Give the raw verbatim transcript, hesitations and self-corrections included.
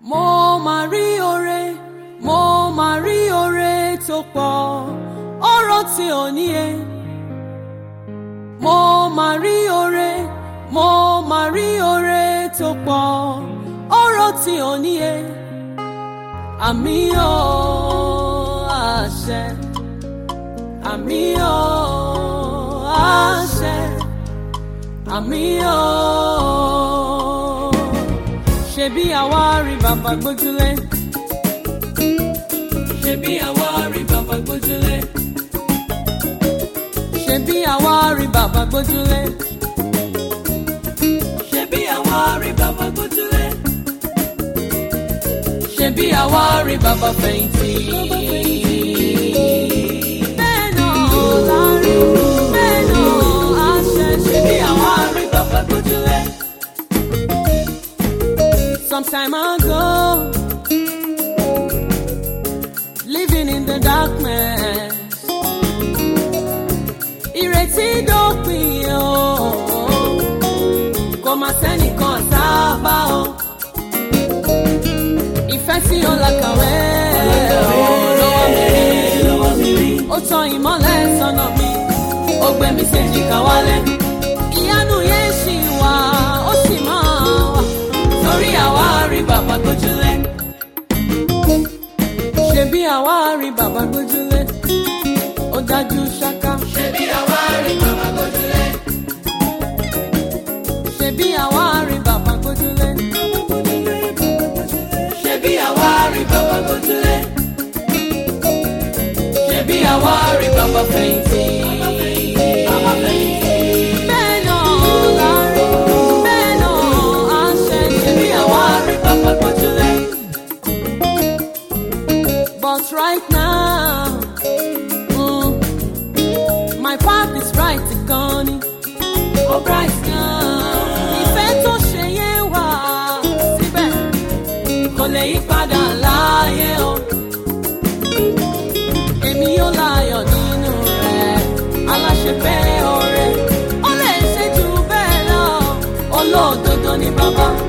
Mo máa rí oore, mo máa rí oore tó pọ̀, ọ̀rọ̀ tí ò níye. Mo máa rí oore, mo máa rí oore tó pọ̀, ọ̀rọ̀ tí ò níye. Àmì o àṣẹ, àmì o àṣẹ, àmì o. Ṣebí àwa rí bàbá gbójúlé, ṣebí àwa rí bàbá gbójúlé, ṣebí àwa rí bàbá gbójúlé, ṣebí àwa rí bàbá gbójúlé, ṣebí àwa rí bàbá fẹ̀yìntì. Bẹ́ẹ̀ náà la rí, bẹ́ẹ̀ náà a ṣe, ṣebí àwa rí bàbá gbójúlé. Some time ago, living in the darkness, ìrètí dópin o, kò má sẹ́nìkan sábà o, ìfẹ́ tí ó làkàwé lọ́wọ́ mi rí, ó tan ìmọ́lẹ̀ sọ́nà mi, ó gbé mi séjìká wálẹ̀, ìyanu yẹn ṣì wà, ó sì máa wà. Torí àwa rí bàbá gbójúlé, ṣebí àwa rí bàbá gbójúlé, ó dájú ṣáká. Ṣebí àwa rí bàbá gbójúlé, ṣebí àwa rí bàbá gbójúlé, ṣebí àwa rí bàbá gbójúlé, ṣebí àwa rí bàbá fẹ̀yìntì. Bàbá fẹ̀yìntì. Bẹ́ẹ̀ náà la rí, bẹ́ẹ̀ náà a ṣe, ṣebí àwa rí bàbá gbójúlé. But right now, mm, my path is bright, Goni. Oh, bright now. Ìfẹ́ tó ṣe yẹn wà síbẹ̀, kò lè yí padà láyé o. Èmi yóò láyọ̀ nínú rẹ̀, aláṣepẹ́ ọ̀rẹ́. Ó lè ṣe jù bẹ́ẹ̀ lọ, olódodo ni bàbá.